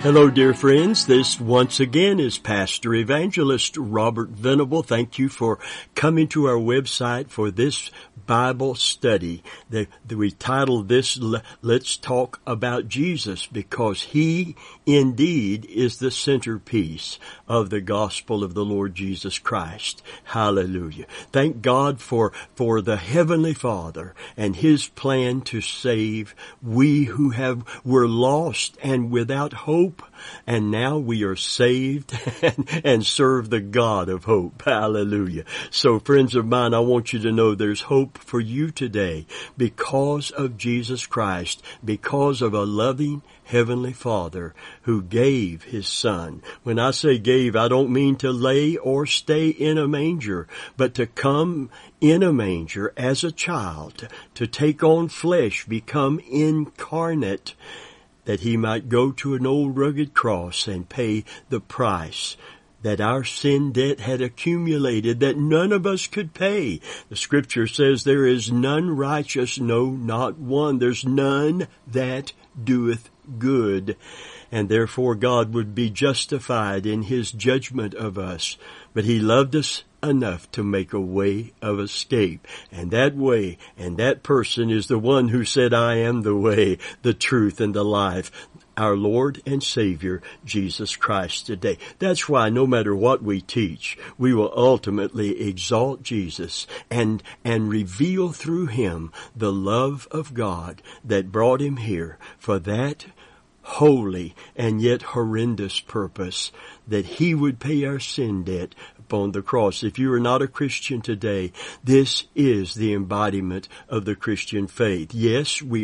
Hello, dear friends. This once again is Pastor Evangelist Robert Venable. Thank you for coming to our website for this Bible study. We titled this, Let's Talk About Jesus, because He indeed is the centerpiece of the gospel of the Lord Jesus Christ. Hallelujah. Thank God for the Heavenly Father and His plan to save we who were lost and without hope, and now we are saved and serve the God of hope. Hallelujah. So friends of mine, I want you to know there's hope for you today because of Jesus Christ, because of a loving Heavenly Father who gave His Son. When I say gave, I don't mean to lay or stay in a manger, but to come in a manger as a child, to take on flesh, become incarnate, that He might go to an old rugged cross and pay the price that our sin debt had accumulated that none of us could pay. The Scripture says there is none righteous, no, not one. There's none that doeth good. And therefore God would be justified in His judgment of us. But He loved us enough to make a way of escape. And that way and that person is the one who said, I am the way, the truth, and the life. Our Lord and Savior, Jesus Christ today. That's why no matter what we teach, we will ultimately exalt Jesus and reveal through Him the love of God that brought Him here for that holy and yet horrendous purpose, that He would pay our sin debt upon the cross. If you are not a Christian today, this is the embodiment of the Christian faith. Yes, we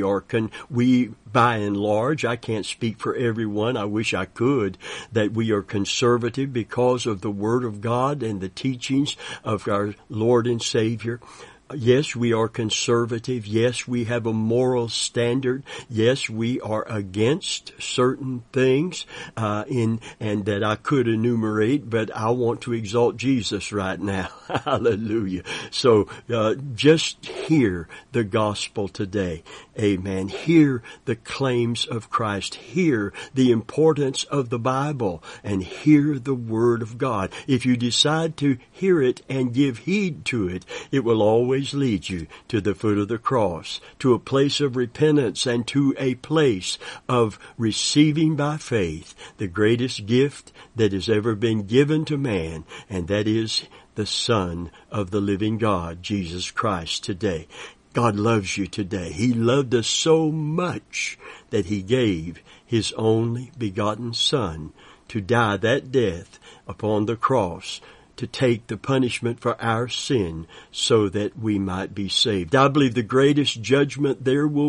by and large, I can't speak for everyone, I wish I could, that we are conservative because of the Word of God and the teachings of our Lord and Savior. Yes, we are conservative. Yes, we have a moral standard. Yes, we are against certain things, and that I could enumerate, but I want to exalt Jesus right now. Hallelujah. So, just hear the gospel today. Amen. Hear the claims of Christ. Hear the importance of the Bible and hear the Word of God. If you decide to hear it and give heed to it, it will always lead you to the foot of the cross, to a place of repentance and to a place of receiving by faith the greatest gift that has ever been given to man, and that is the Son of the living God, Jesus Christ, today. God loves you today. He loved us so much that He gave His only begotten Son to die that death upon the cross, to take the punishment for our sin so that we might be saved. I believe the greatest judgment there will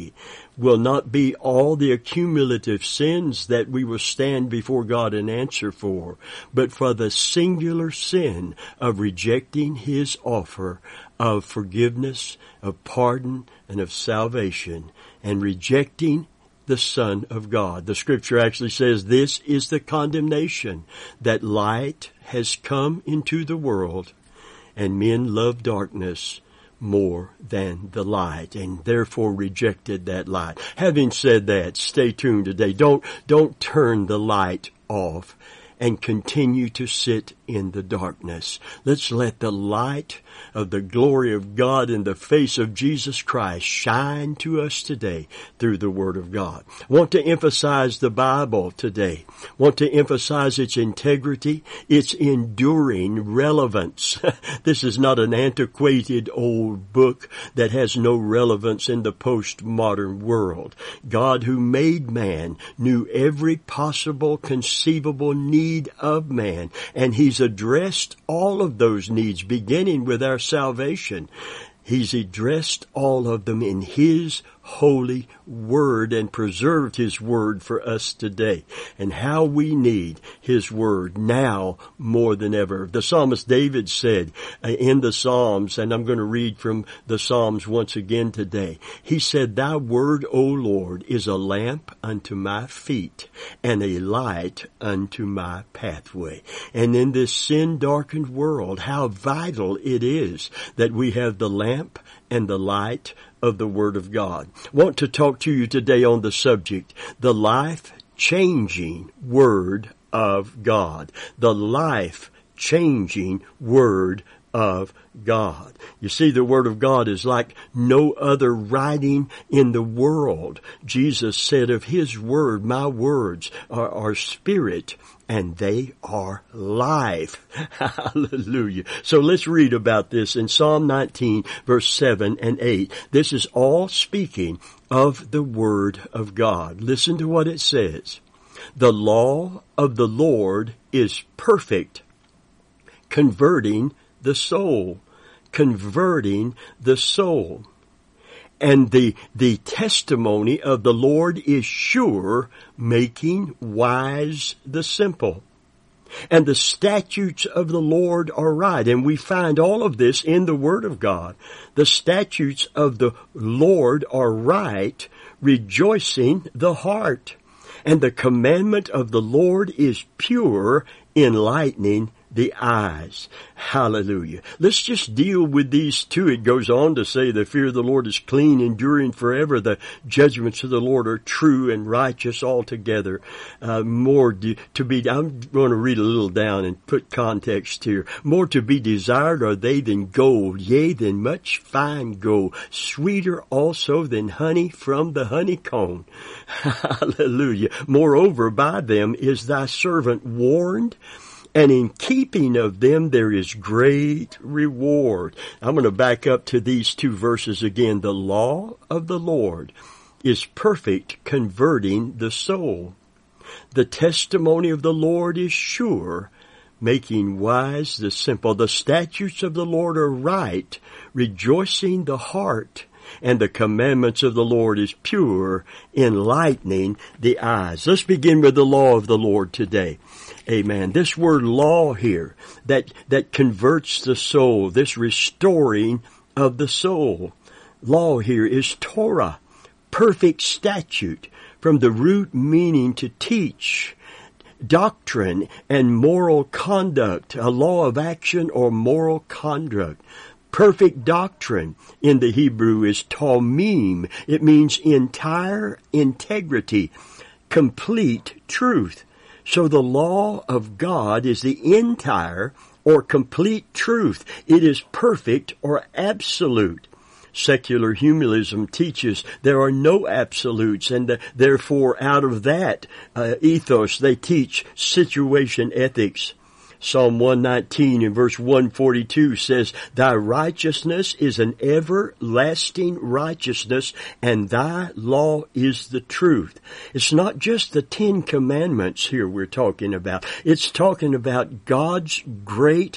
not be all the accumulative sins that we will stand before God and answer for, but for the singular sin of rejecting His offer of forgiveness, of pardon, and of salvation, and rejecting the Son of God. The Scripture actually says this is the condemnation, that light has come into the world, and men love darkness more than the light, and therefore rejected that light. Having said that, stay tuned today. Don't turn the light off and continue to sit in the darkness. Let's let the light of the glory of God in the face of Jesus Christ shine to us today through the Word of God. I want to emphasize the Bible today. I want to emphasize its integrity, its enduring relevance. This is not an antiquated old book that has no relevance in the postmodern world. God, who made man, knew every possible conceivable need of man, and He's addressed all of those needs, beginning with our salvation. He's addressed all of them in His holy Word and preserved His Word for us today. And how we need His Word now more than ever. The psalmist David said in the Psalms, and I'm going to read from the Psalms once again today. He said, Thy Word, O Lord, is a lamp unto my feet and a light unto my pathway. And in this sin-darkened world, how vital it is that we have the lamp and the light of the Word of God. I want to talk to you today on the subject, the life life-changing Word of God. The life-changing Word of God. You see, the Word of God is like no other writing in the world. Jesus said of His Word, my words are spirit and they are life. Hallelujah. So let's read about this in Psalm 19, verse 7 and 8. This is all speaking of the Word of God. Listen to what it says. The law of the Lord is perfect, converting the soul. Converting the soul. And the testimony of the Lord is sure, making wise the simple. And the statutes of the Lord are right. And we find all of this in the Word of God. The statutes of the Lord are right, rejoicing the heart. And the commandment of the Lord is pure, enlightening the eyes. Hallelujah. Let's just deal with these two. It goes on to say the fear of the Lord is clean, enduring forever. The judgments of the Lord are true and righteous altogether. I'm going to read a little down and put context here. More to be desired are they than gold, yea, than much fine gold, sweeter also than honey from the honeycomb. Hallelujah. Moreover, by them is thy servant warned, and in keeping of them there is great reward. I'm going to back up to these two verses again. The law of the Lord is perfect, converting the soul. The testimony of the Lord is sure, making wise the simple. The statutes of the Lord are right, rejoicing the heart. And the commandments of the Lord is pure, enlightening the eyes. Let's begin with the law of the Lord today. Amen. This word law here, that converts the soul, this restoring of the soul. Law here is Torah, perfect statute, from the root meaning to teach, doctrine and moral conduct, a law of action or moral conduct. Perfect doctrine in the Hebrew is tamim. It means entire integrity, complete truth. So the law of God is the entire or complete truth. It is perfect or absolute. Secular humanism teaches there are no absolutes, and therefore out of that ethos they teach situation ethics. Psalm 119 and verse 142 says, Thy righteousness is an everlasting righteousness, and Thy law is the truth. It's not just the 10 Commandments here we're talking about. It's talking about God's great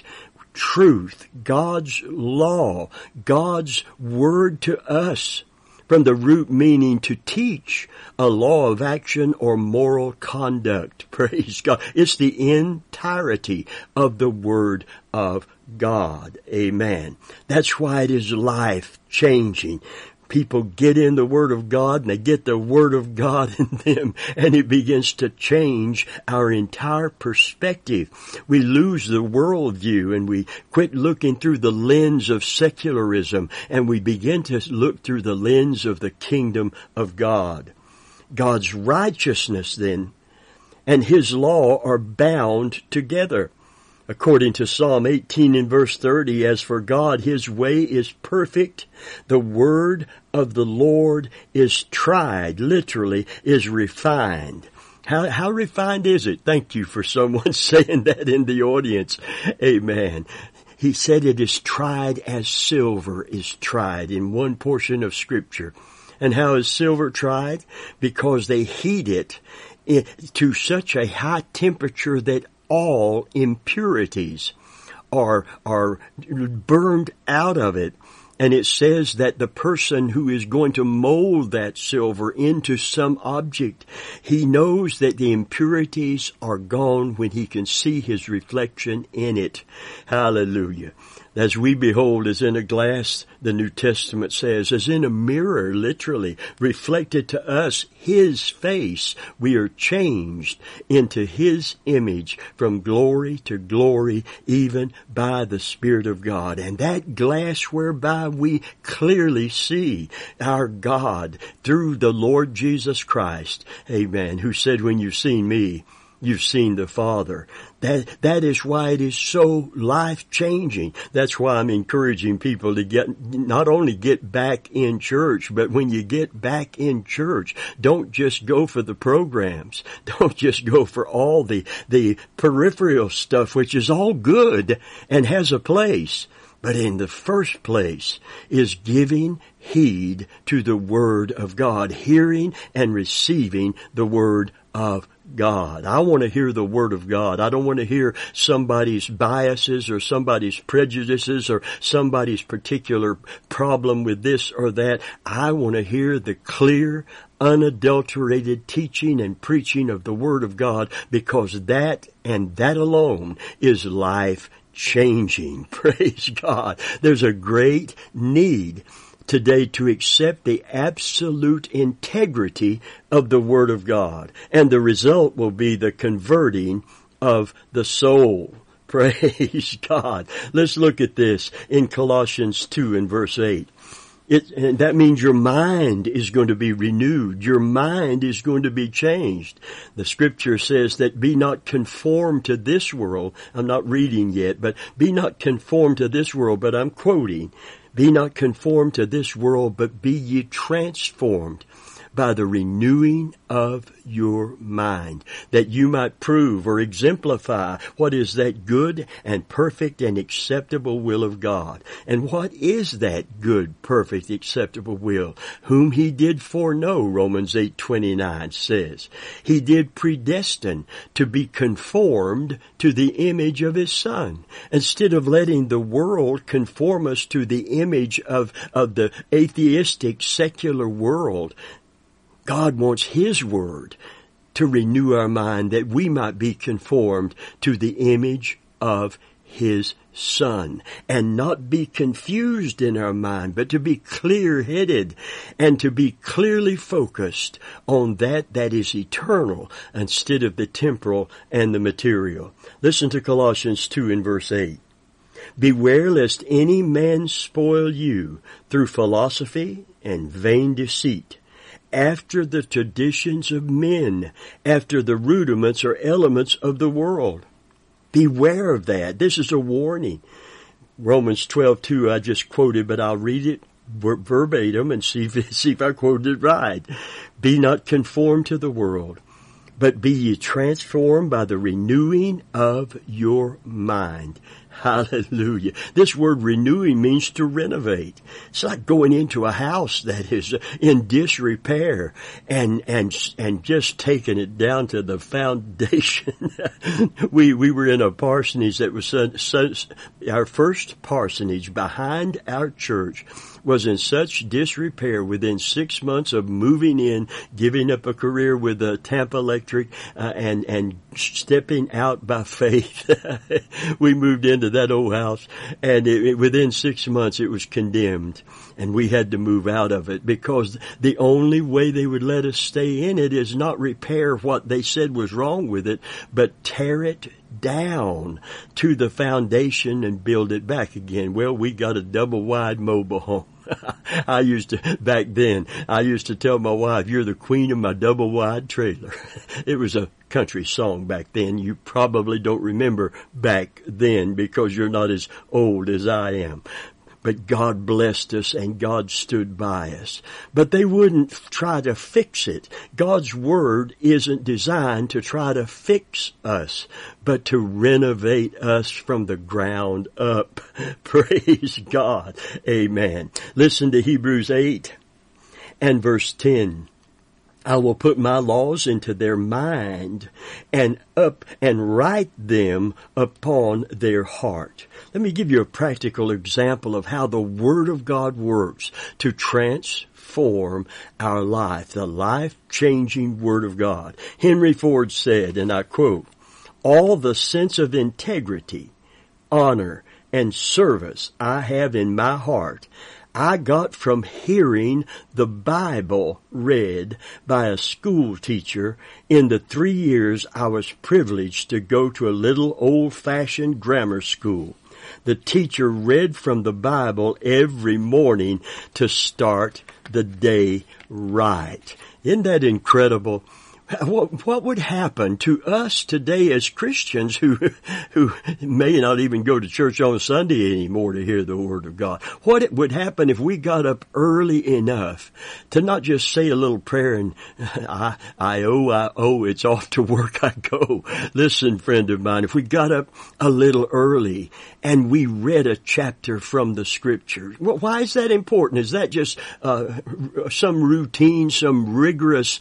truth, God's law, God's word to us. From the root meaning to teach, a law of action or moral conduct. Praise God. It's the entirety of the Word of God. Amen. That's why it is life-changing. People get in the Word of God and they get the Word of God in them, and it begins to change our entire perspective. We lose the worldview and we quit looking through the lens of secularism, and we begin to look through the lens of the kingdom of God. God's righteousness then and His law are bound together. According to Psalm 18 and verse 30, as for God, His way is perfect. The word of the Lord is tried, literally, is refined. How refined is it? Thank you for someone saying that in the audience. Amen. He said it is tried as silver is tried in one portion of Scripture. And how is silver tried? Because they heat it to such a high temperature that all impurities are burned out of it. And it says that the person who is going to mold that silver into some object, he knows that the impurities are gone when he can see his reflection in it. Hallelujah. As we behold as in a glass, the New Testament says, as in a mirror, literally, reflected to us His face, we are changed into His image from glory to glory, even by the Spirit of God. And that glass whereby we clearly see our God through the Lord Jesus Christ, amen, who said, when you've seen me, you've seen the Father. That is why it is so life-changing. That's why I'm encouraging people to not only get back in church, but when you get back in church, don't just go for the programs. Don't just go for all the peripheral stuff, which is all good and has a place. But in the first place is giving heed to the Word of God, hearing and receiving the Word of God. I want to hear the Word of God. I don't want to hear somebody's biases or somebody's prejudices or somebody's particular problem with this or that. I want to hear the clear, unadulterated teaching and preaching of the Word of God, because that and that alone is life changing. Praise God. There's a great need today to accept the absolute integrity of the Word of God. And the result will be the converting of the soul. Praise God. Let's look at this in Colossians 2 and verse 8. And that means your mind is going to be renewed. Your mind is going to be changed. The scripture says that be not conformed to this world. I'm not reading yet, but be not conformed to this world, but I'm quoting. Be not conformed to this world, but be ye transformed by the renewing of your mind, that you might prove or exemplify what is that good and perfect and acceptable will of God. And what is that good, perfect, acceptable will? Whom He did foreknow, Romans 8:29 says. He did predestine to be conformed to the image of His Son. Instead of letting the world conform us to the image of the atheistic, secular world, God wants His Word to renew our mind, that we might be conformed to the image of His Son, and not be confused in our mind, but to be clear-headed and to be clearly focused on that is eternal instead of the temporal and the material. Listen to Colossians 2 and verse 8. Beware lest any man spoil you through philosophy and vain deceit, after the traditions of men, after the rudiments or elements of the world. Beware of that. This is a warning. Romans 12:2 I just quoted, but I'll read it verbatim and see if I quoted it right. Be not conformed to the world, but be ye transformed by the renewing of your mind. Hallelujah. This word renewing means to renovate. It's like going into a house that is in disrepair and just taking it down to the foundation. We were in a parsonage that was our first parsonage behind our church was in such disrepair within 6 months of moving in, giving up a career with Tampa Electric, and stepping out by faith. We moved into that old house, and within 6 months it was condemned, and we had to move out of it, because the only way they would let us stay in it is not repair what they said was wrong with it, but tear it down to the foundation and build it back again. Well, we got a double-wide mobile home. Back then, I used to tell my wife, you're the queen of my double-wide trailer. It was a country song back then. You probably don't remember back then because you're not as old as I am. But God blessed us and God stood by us. But they wouldn't try to fix it. God's Word isn't designed to try to fix us, but to renovate us from the ground up. Praise God. Amen. Listen to Hebrews 8 and verse 10. I will put my laws into their mind and write them upon their heart. Let me give you a practical example of how the Word of God works to transform our life, the life-changing Word of God. Henry Ford said, and I quote, all the sense of integrity, honor, and service I have in my heart, I got from hearing the Bible read by a school teacher in the 3 years I was privileged to go to a little old-fashioned grammar school. The teacher read from the Bible every morning to start the day right. Isn't that incredible? What would happen to us today as Christians who may not even go to church on Sunday anymore to hear the Word of God? What would happen if we got up early enough to not just say a little prayer and I owe, it's off to work I go. Listen, friend of mine, if we got up a little early and we read a chapter from the Scriptures, well, why is that important? Is that just some routine, some rigorous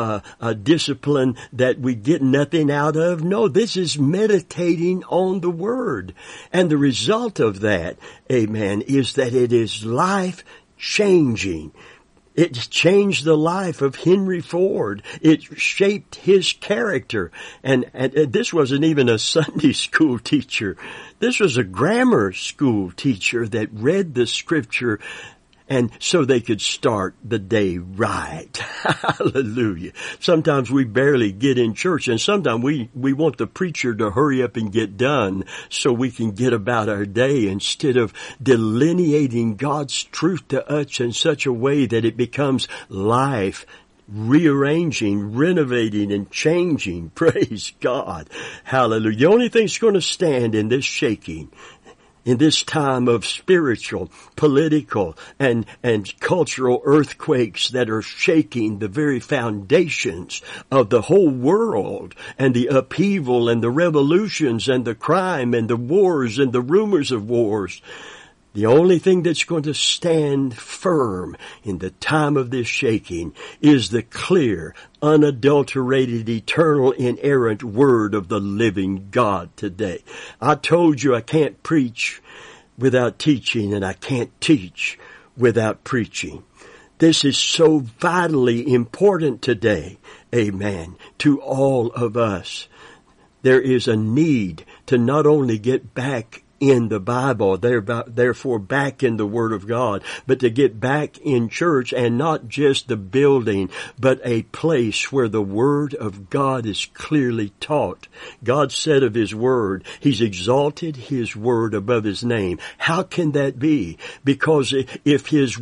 discipline that we get nothing out of? No, this is meditating on the Word. And the result of that, amen, is that it is life-changing. It changed the life of Henry Ford. It shaped his character. And this wasn't even a Sunday school teacher. This was a grammar school teacher that read the Scripture and so they could start the day right. Hallelujah. Sometimes we barely get in church, and sometimes we want the preacher to hurry up and get done so we can get about our day instead of delineating God's truth to us in such a way that it becomes life rearranging, renovating, and changing. Praise God. Hallelujah. The only thing that's going to stand in this shaking, in this time of spiritual, political, and cultural earthquakes that are shaking the very foundations of the whole world, and the upheaval and the revolutions and the crime and the wars and the rumors of wars, the only thing that's going to stand firm in the time of this shaking is the clear, unadulterated, eternal, inerrant Word of the living God today. I told you I can't preach without teaching, and I can't teach without preaching. This is so vitally important today, amen, to all of us. There is a need to not only get back in the Bible, therefore back in the Word of God, but to get back in church, and not just the building, but a place where the Word of God is clearly taught. God said of His Word, He's exalted His Word above His name. How can that be? Because if His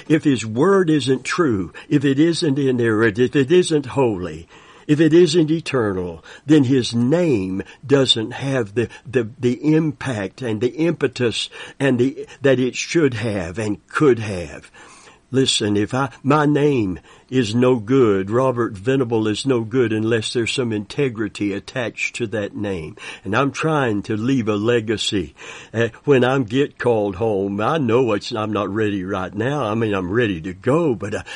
Word isn't true, if it isn't inerrant, if it isn't holy, if it isn't eternal, then His name doesn't have the impact and the impetus and that it should have and could have. Listen, if my name is no good, Robert Venable is no good unless there's some integrity attached to that name. And I'm trying to leave a legacy. When I get called home, I know I'm not ready right now. I mean, I'm ready to go, but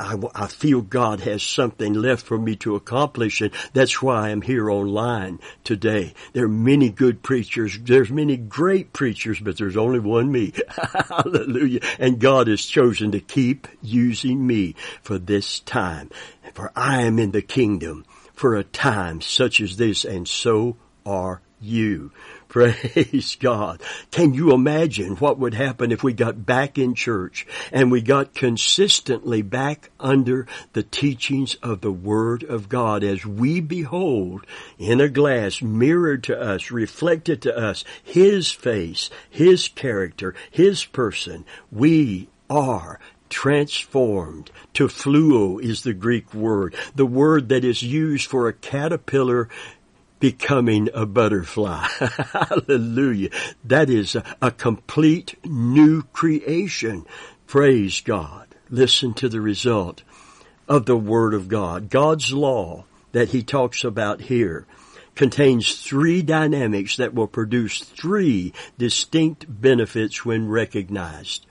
I feel God has something left for me to accomplish, and that's why I'm here online today. There are many good preachers. There's many great preachers, but there's only one me. Hallelujah. And God has chosen to keep using me for this time, for I am in the kingdom for a time such as this, and so are you. Praise God. Can you imagine what would happen if we got back in church and we got consistently back under the teachings of the Word of God as we behold in a glass mirrored to us, reflected to us, His face, His character, His person? We are transformed. To fluo is the Greek word, the word that is used for a caterpillar becoming a butterfly. Hallelujah. That is a complete new creation. Praise God. Listen to the result of the Word of God. God's law that He talks about here contains three dynamics that will produce three distinct benefits when recognized.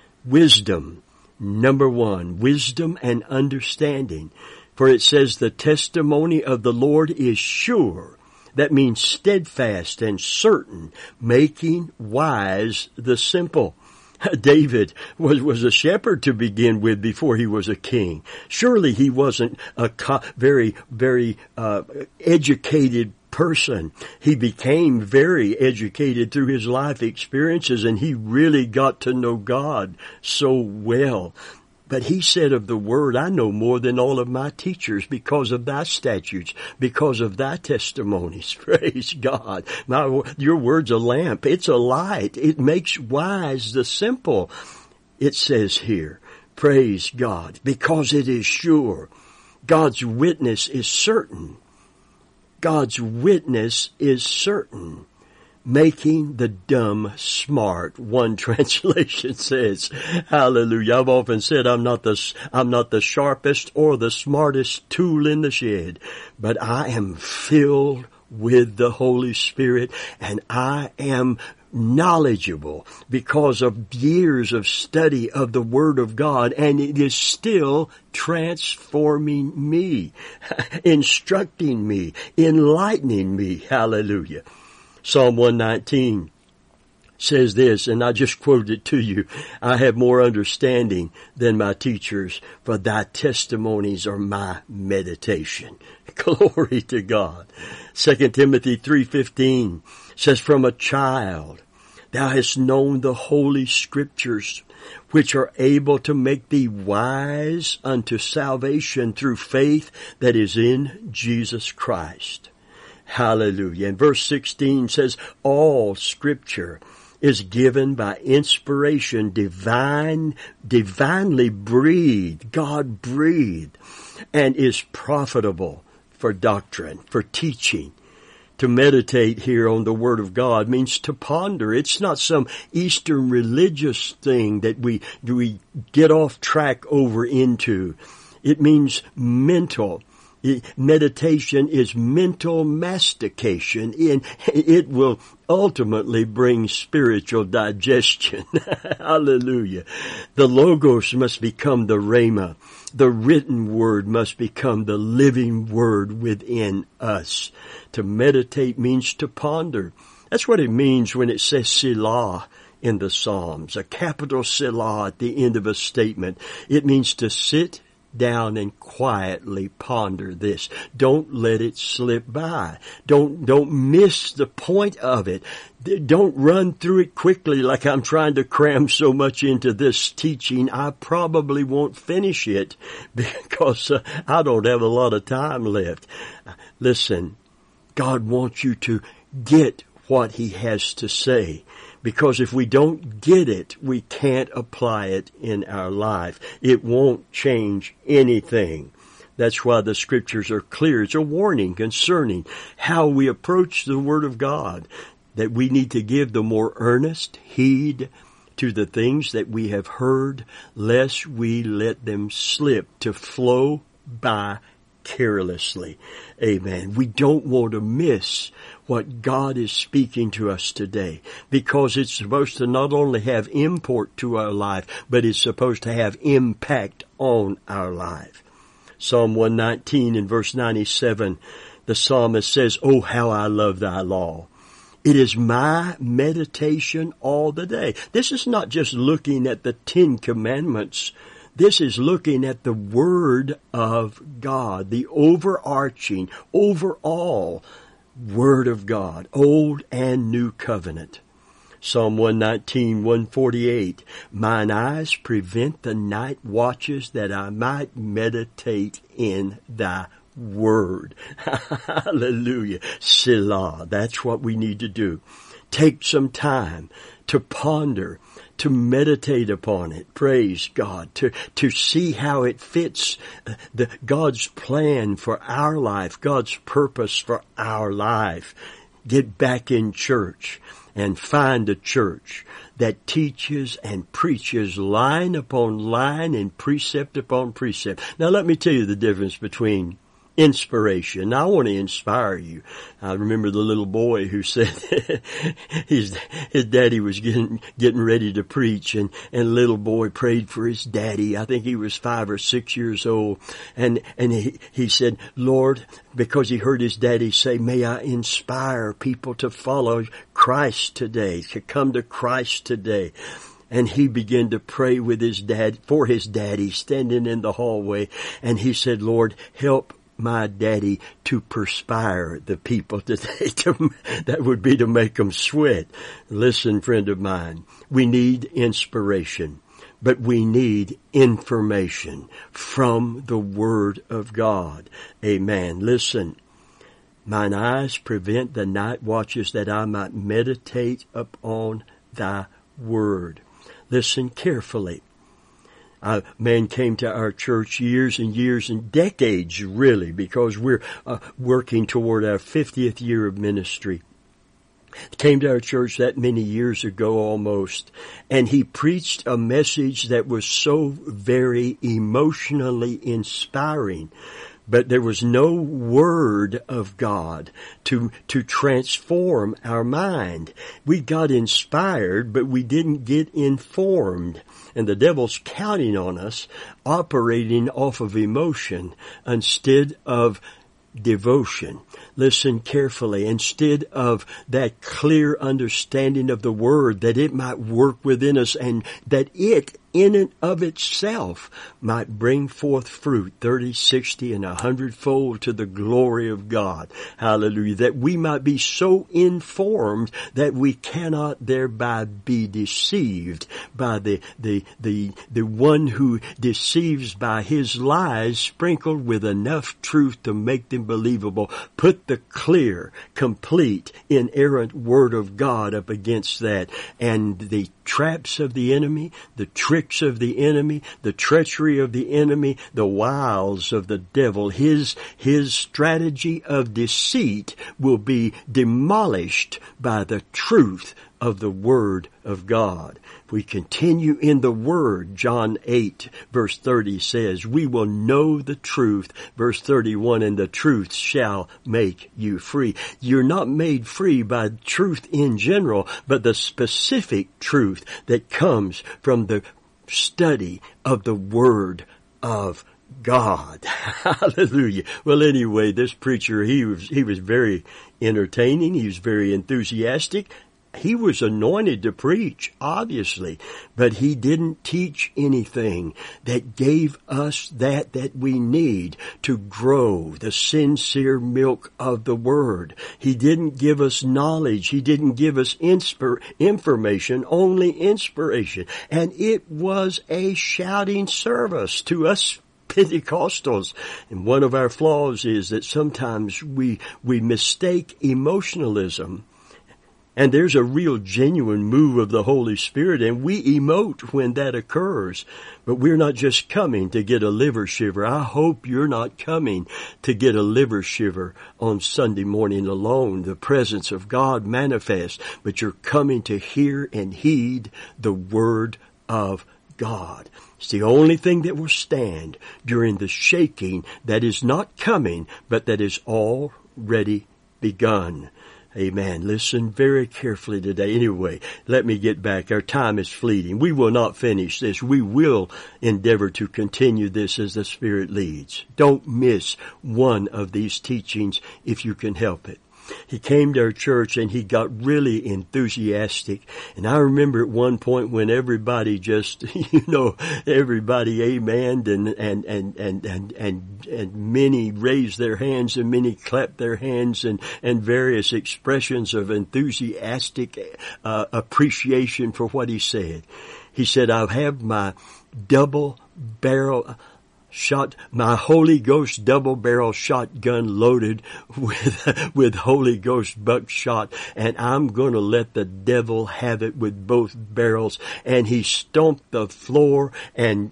Wisdom. Number one, wisdom and understanding. For it says the testimony of the Lord is sure. That means steadfast and certain, making wise the simple. David was a shepherd to begin with before he was a king. Surely he wasn't a very educated person. He became very educated through his life experiences, and he really got to know God so well. But he said of the Word, I know more than all of my teachers because of thy statutes, because of thy testimonies. Praise God. Your Word's a lamp. It's a light. It makes wise the simple. It says here, praise God, because it is sure. God's witness is certain. God's witness is certain. Making the dumb smart, one translation says. Hallelujah. I've often said I'm not the sharpest or the smartest tool in the shed, but I am filled with the Holy Spirit, and I am knowledgeable because of years of study of the Word of God, and it is still transforming me, instructing me, enlightening me. Hallelujah. Psalm 119 says this, and I just quoted it to you. I have more understanding than my teachers, for thy testimonies are my meditation. Glory to God. 2 Timothy 3:15 says, from a child thou hast known the holy scriptures, which are able to make thee wise unto salvation through faith that is in Jesus Christ. Hallelujah. And verse 16 says, all scripture is given by inspiration, divinely breathed, God breathed, and is profitable for doctrine, for teaching. To meditate here on the Word of God means to ponder. It's not some Eastern religious thing that we get off track over into. It means mental. Meditation is mental mastication, and it will ultimately bring spiritual digestion. Hallelujah. The Logos must become the Rhema. The written Word must become the living Word within us. To meditate means to ponder. That's what it means when it says Selah in the Psalms, a capital Selah at the end of a statement. It means to sit down and quietly ponder this. Don't let it slip by. Don't miss the point of it. Don't run through it quickly like I'm trying to cram so much into this teaching. I probably won't finish it because I don't have a lot of time left. Listen, God wants you to get what He has to say. Because if we don't get it, we can't apply it in our life. It won't change anything. That's why the Scriptures are clear. It's a warning concerning how we approach the Word of God, that we need to give the more earnest heed to the things that we have heard, lest we let them slip to flow by carelessly. Amen. We don't want to miss what God is speaking to us today, because it's supposed to not only have import to our life, but it's supposed to have impact on our life. Psalm 119 and verse 97, the psalmist says, oh, how I love thy law. It is my meditation all the day. This is not just looking at the 10 Commandments. This is looking at the Word of God, the overarching, overall Word of God, Old and New Covenant. Psalm 119, 148, mine eyes prevent the night watches that I might meditate in thy Word. Hallelujah. Selah. That's what we need to do. Take some time to ponder, to meditate upon it. Praise God. To see how it fits God's plan for our life, God's purpose for our life. Get back in church and find a church that teaches and preaches line upon line and precept upon precept. Now let me tell you the difference between inspiration. I want to inspire you. I remember the little boy who said his daddy was getting ready to preach, and little boy prayed for his daddy. I think he was 5 or 6 years old, and he said, Lord, because he heard his daddy say, may I inspire people to follow Christ today, to come to Christ today. And he began to pray with his dad, for his daddy, standing in the hallway, and he said, Lord, help my daddy to perspire the people today. That would be to make them sweat. Listen, friend of mine, we need inspiration, but we need information from the Word of God. Amen. Listen, mine eyes prevent the night watches that I might meditate upon thy word. Listen carefully. A man came to our church years and years and decades, really, because we're working toward our 50th year of ministry. Came to our church that many years ago almost, and he preached a message that was so very emotionally inspiring. But there was no word of God to transform our mind. We got inspired, but we didn't get informed. And the devil's counting on us, operating off of emotion instead of devotion. Listen carefully. Instead of that clear understanding of the Word, that it might work within us and that it in and of itself might bring forth fruit 30, 60, and 100-fold to the glory of God. Hallelujah. That we might be so informed that we cannot thereby be deceived by the one who deceives by his lies sprinkled with enough truth to make them believable. Put the clear, complete, inerrant Word of God up against that, and the traps of the enemy, the tricks of the enemy, the treachery of the enemy, the wiles of the devil, his strategy of deceit will be demolished by the truth of the Word of God. If we continue in the Word, John 8 verse 30 says, we will know the truth. Verse 31, and the truth shall make you free. You're not made free by truth in general, but the specific truth that comes from the study of the Word of God. Hallelujah. Well, anyway, this preacher, he was very entertaining. He was very enthusiastic. He was anointed to preach, obviously, but he didn't teach anything that gave us that we need to grow the sincere milk of the Word. He didn't give us knowledge. He didn't give us information, only inspiration. And it was a shouting service to us Pentecostals. And one of our flaws is that sometimes we mistake emotionalism. And there's a real genuine move of the Holy Spirit, and we emote when that occurs. But we're not just coming to get a liver shiver. I hope you're not coming to get a liver shiver on Sunday morning alone. The presence of God manifests, but you're coming to hear and heed the Word of God. It's the only thing that will stand during the shaking that is not coming, but that is already begun. Amen. Listen very carefully today. Anyway, let me get back. Our time is fleeting. We will not finish this. We will endeavor to continue this as the Spirit leads. Don't miss one of these teachings if you can help it. He came to our church and he got really enthusiastic. And I remember at one point when everybody just, everybody amened and many raised their hands and many clapped their hands and various expressions of enthusiastic appreciation for what he said. He said, I have my my Holy Ghost double-barrel shotgun loaded with Holy Ghost buckshot, and I'm going to let the devil have it with both barrels. And he stomped the floor and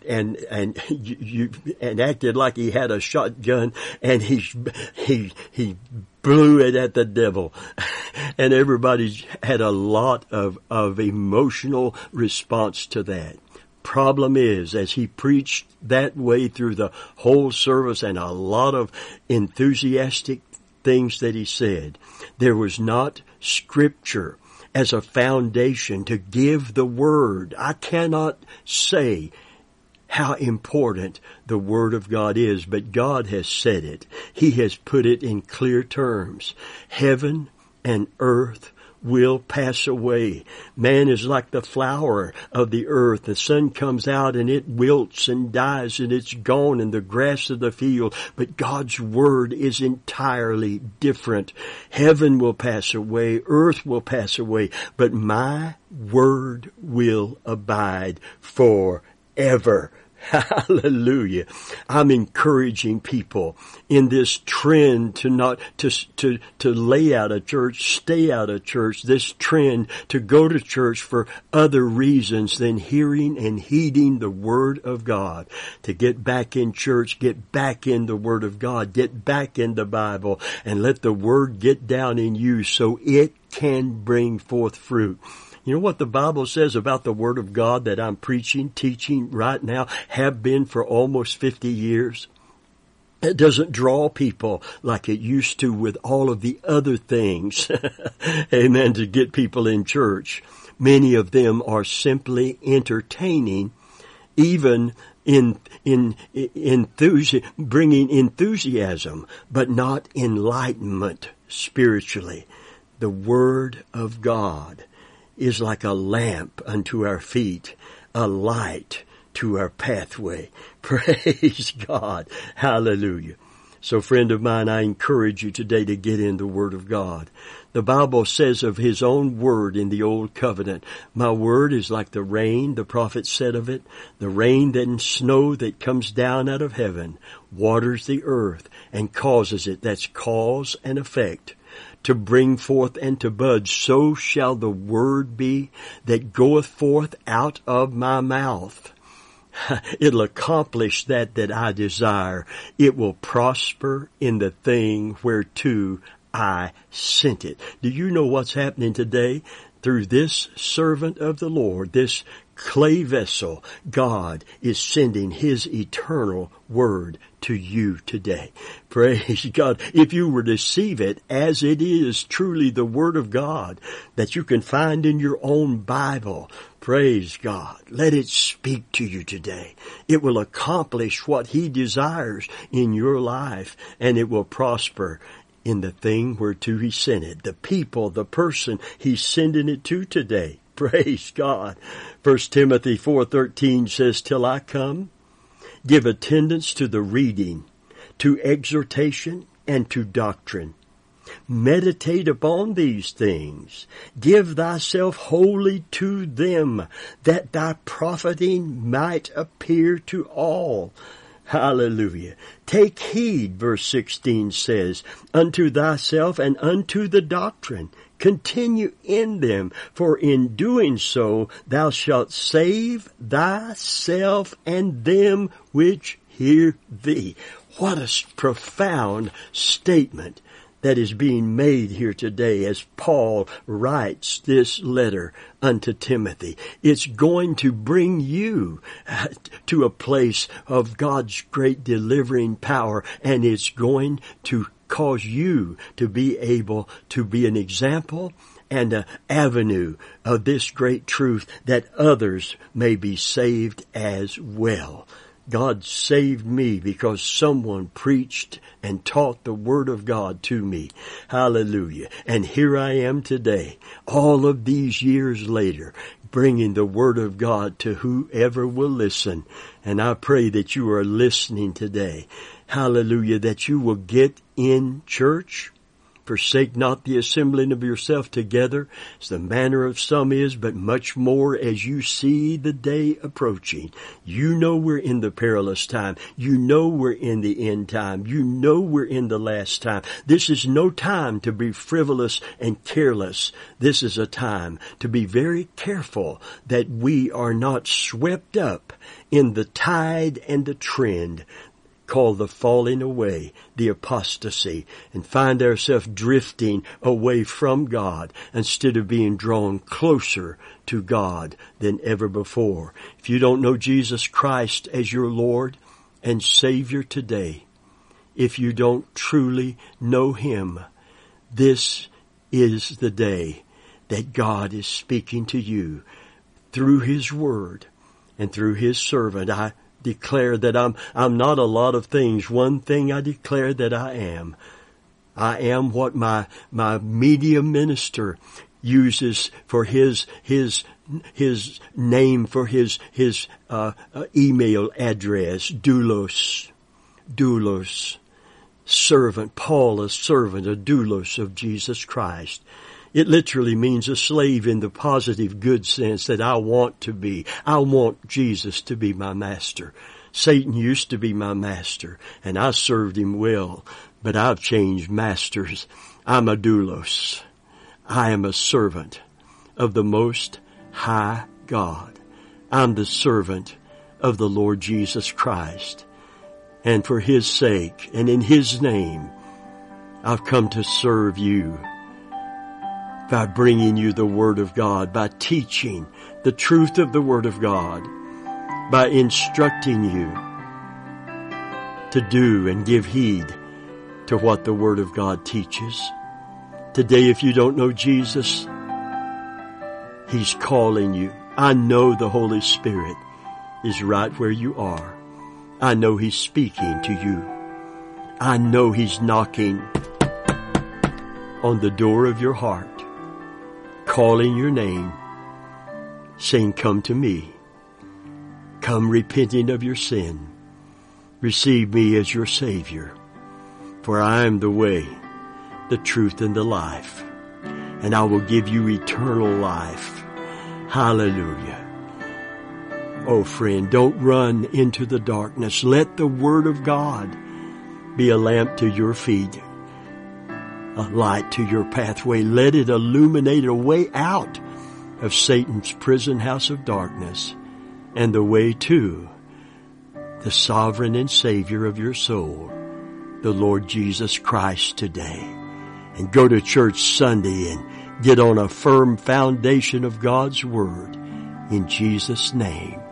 acted like he had a shotgun, and he blew it at the devil. And everybody had a lot of emotional response to that. Problem is, as he preached that way through the whole service and a lot of enthusiastic things that he said, there was not Scripture as a foundation to give the Word. I cannot say how important the Word of God is, but God has said it. He has put it in clear terms. Heaven and earth will pass away. Man is like the flower of the earth. The sun comes out and it wilts and dies and it's gone, and the grass of the field. But God's Word is entirely different. Heaven will pass away, earth will pass away, but my Word will abide forever. Hallelujah. I'm encouraging people in this trend to not, to lay out of church, stay out of church, this trend to go to church for other reasons than hearing and heeding the Word of God. To get back in church, get back in the Word of God, get back in the Bible, and let the Word get down in you so it can bring forth fruit. You know what the Bible says about the Word of God that I'm preaching, teaching right now, have been for almost 50 years? It doesn't draw people like it used to with all of the other things, amen, to get people in church. Many of them are simply entertaining, even bringing enthusiasm, but not enlightenment spiritually. The Word of God is like a lamp unto our feet, a light to our pathway. Praise God. Hallelujah. So, friend of mine, I encourage you today to get in the Word of God. The Bible says of His own Word in the Old Covenant, my Word is like the rain, the prophet said of it, the rain and snow that comes down out of heaven, waters the earth and causes it, that's cause and effect, to bring forth and to bud. So shall the word be that goeth forth out of my mouth. It'll accomplish that I desire. It will prosper in the thing whereto I sent it. Do you know what's happening today? Through this servant of the Lord, this clay vessel, God is sending His eternal Word to you today. Praise God. If you were to receive it as it is truly the Word of God that you can find in your own Bible, praise God. Let it speak to you today. It will accomplish what He desires in your life, and it will prosper in the thing whereto He sent it. The people, the person He's sending it to today. Praise God. 1 Timothy 4:13 says, till I come, give attendance to the reading, to exhortation, and to doctrine. Meditate upon these things. Give thyself wholly to them, that thy profiting might appear to all. Hallelujah. Take heed, verse 16 says, unto thyself and unto the doctrine. Continue in them, for in doing so thou shalt save thyself and them which hear thee. What a profound statement that is being made here today as Paul writes this letter unto Timothy. It's going to bring you to a place of God's great delivering power, and it's going to cause you to be able to be an example and an avenue of this great truth that others may be saved as well. God saved me because someone preached and taught the Word of God to me. Hallelujah. And here I am today, all of these years later, bringing the Word of God to whoever will listen. And I pray that you are listening today. Hallelujah. That you will get in church. Forsake not the assembling of yourself together, as the manner of some is, but much more as you see the day approaching. You know we're in the perilous time. You know we're in the end time. You know we're in the last time. This is no time to be frivolous and careless. This is a time to be very careful that we are not swept up in the tide and the trend called the falling away, the apostasy, and find ourselves drifting away from God instead of being drawn closer to God than ever before. If you don't know Jesus Christ as your Lord and Savior today, if you don't truly know Him, this is the day that God is speaking to you through His Word and through His servant. I declare that I'm not a lot of things. One thing I declare that I am. I am what my media minister uses for his name for his email address, doulos, servant. Paul, a servant, a doulos of Jesus Christ. It literally means a slave in the positive good sense that I want to be. I want Jesus to be my master. Satan used to be my master, and I served him well, but I've changed masters. I'm a doulos. I am a servant of the Most High God. I'm the servant of the Lord Jesus Christ. And for His sake and in His name, I've come to serve you by bringing you the Word of God, by teaching the truth of the Word of God, by instructing you to do and give heed to what the Word of God teaches. Today, if you don't know Jesus, He's calling you. I know the Holy Spirit is right where you are. I know He's speaking to you. I know He's knocking on the door of your heart, calling your name, saying, come to me. Come repenting of your sin. Receive me as your Savior. For I am the way, the truth, and the life. And I will give you eternal life. Hallelujah. Oh friend, don't run into the darkness. Let the Word of God be a lamp to your feet, a light to your pathway. Let it illuminate a way out of Satan's prison house of darkness and the way to the sovereign and Savior of your soul, the Lord Jesus Christ today. And go to church Sunday and get on a firm foundation of God's Word in Jesus' name.